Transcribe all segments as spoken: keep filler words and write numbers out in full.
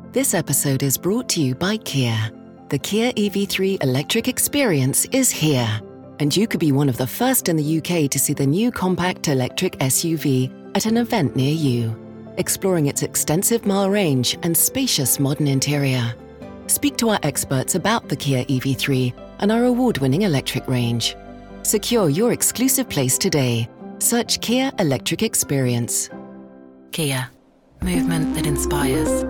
This episode is brought to you by Kia. The Kia E V three electric experience is here, and you could be one of the first in the U K to see the new compact electric S U V at an event near you, exploring its extensive mile range and spacious modern interior. Speak to our experts about the Kia E V three and our award-winning electric range. Secure your exclusive place today. Search Kia Electric Experience. Kia. Movement that inspires.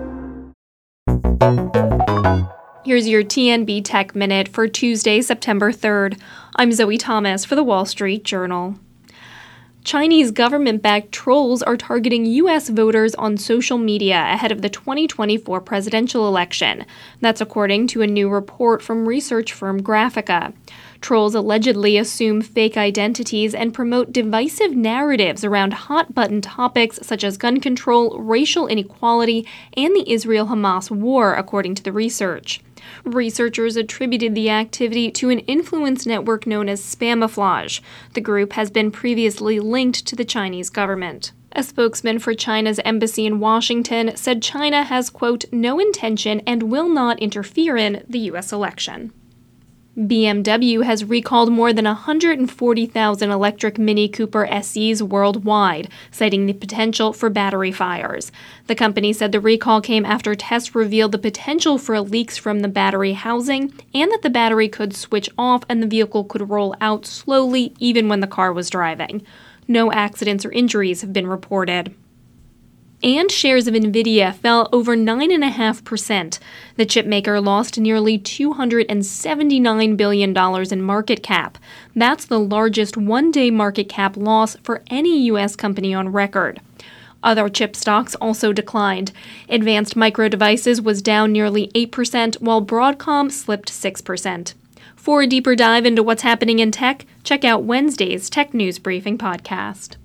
Here's your T N B Tech Minute for Tuesday, September third. I'm Zoe Thomas for The Wall Street Journal. Chinese government-backed trolls are targeting U S voters on social media ahead of the twenty twenty-four presidential election. That's according to a new report from research firm Graphica. Trolls allegedly assume fake identities and promote divisive narratives around hot-button topics such as gun control, racial inequality, and the Israel-Hamas war, according to the research. Researchers attributed the activity to an influence network known as Spamouflage. The group has been previously linked to the Chinese government. A spokesman for China's embassy in Washington said China has, quote, no intention and will not interfere in the U S election. B M W has recalled more than one hundred forty thousand electric Mini Cooper S Es worldwide, citing the potential for battery fires. The company said the recall came after tests revealed the potential for leaks from the battery housing and that the battery could switch off and the vehicle could roll out slowly even when the car was driving. No accidents or injuries have been reported. And shares of NVIDIA fell over nine point five percent. The chipmaker lost nearly two hundred seventy-nine billion dollars in market cap. That's the largest one-day market cap loss for any U S company on record. Other chip stocks also declined. Advanced Micro Devices was down nearly eight percent, while Broadcom slipped six percent. For a deeper dive into what's happening in tech, check out Wednesday's Tech News Briefing podcast.